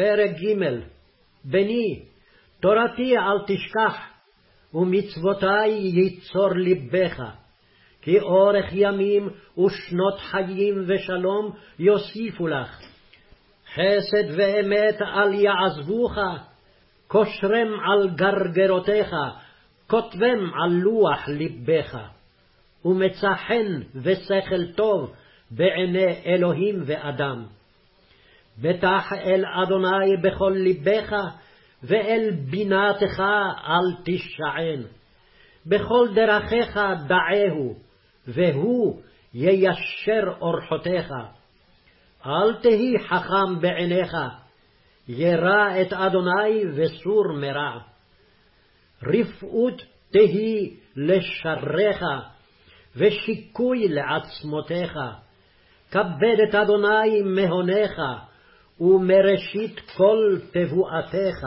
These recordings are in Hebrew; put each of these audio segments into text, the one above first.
פרק ג'. בני, תורתי אל תשכח, ומצוותי ייצור לבך, כי אורך ימים ושנות חיים ושלום יוסיפו לך. חסד ואמת אל יעזבוך, קושרם על גרגרותיך, כותבם על לוח לבך. ומצא חן ושכל טוב בעיני אלוהים ואדם. בטח אל אדוני בכל לבך, ואל בינתך אל תשען. בכל דרכיך דעהו, והוא יישר אורחותיך. אל תהי חכם בעיניך, ירא את אדוני וסור מרע. רפאות תהי לשריך, ושיקוי לעצמותיך. כבד את אדוני מהונך, ומראשית כל תבואתך.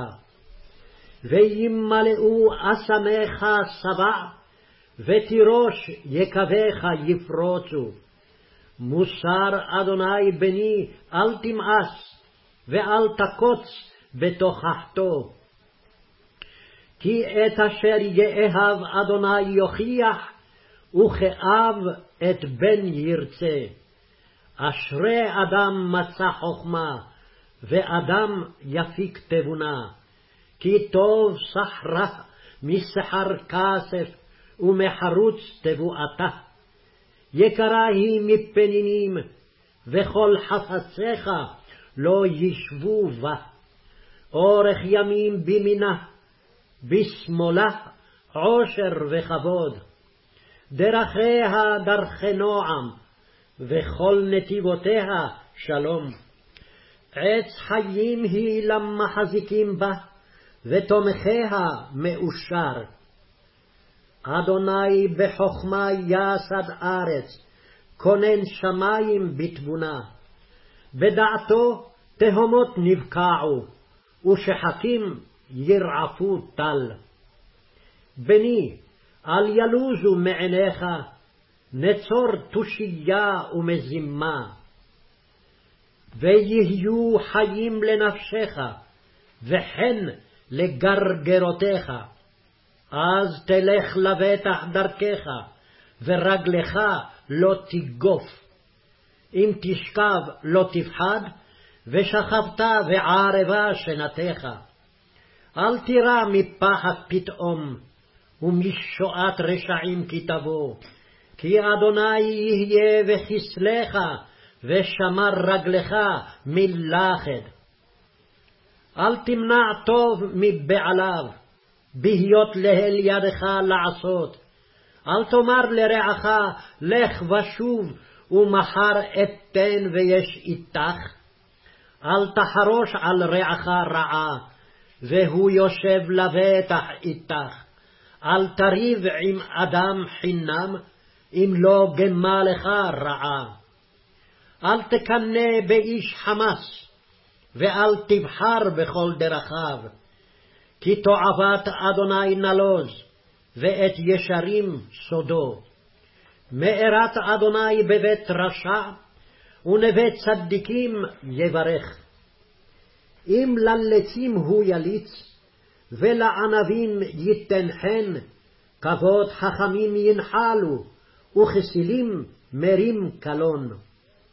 וימלאו אסמך שבע, ותירוש יקביך יפרוצו. מוסר אדוני בני אל תמאס, ואל תקוץ בתוכחתו. כי את אשר יאהב אדוני יוכיח, וכאב את בן ירצה. אשרי אדם מצא חכמה, ואדם יפיק תבונה. כי טוב סחרה מסחר כסף, ומחרוץ תבואתה. יקרה היא מפנינים, וכל חפציך לא ישבו בה. אורך ימים בימינה, בשמאלה עושר וכבוד. דרכיה דרכי נועם, וכל נתיבותיה שלום. עץ חיים היא למחזיקים בה, ותומכיה מאושר. אדוני בחכמה יסד ארץ, כונן שמים בתבונה. בדעתו תהומות נבקעו, ושחקים ירעפו טל. בני, אל ילוזו מעיניך, נצור תושייה ומזימה. ויהיו חיים לנפשך, וכן לגרגרותיך. אז תלך לבטח דרכך, ורגלך לא תגוף. אם תשכב לא תפחד, ושכבת וערבה שנתך. אל תירא מפחד פתאום, ומשועת רשעים כי תבוא. כי אדוני יהיה וכסלך, ושמר רגלך מלכת. אל תמנע טוב מבעליו, בהיות להל ידך לעשות. אל תאמר לרעך לך ושוב, ומחר אתן ויש איתך. אל תחרוש על רעך רעה, והוא יושב לבטח איתך. אל תריב עם אדם חינם, אם לא גמה לך רעה. אל תקנא באיש חמס, ואל תבחר בכל דרכיו. כי תועבת אדוני נלוז, ואת ישרים סודו. מארת אדוני בבית רשע, ונווה צדיקים יברך. אם ללצים הוא יליץ, ולענבים ייתן חן, כבוד חכמים ינחלו, וכסילים מרים קלון.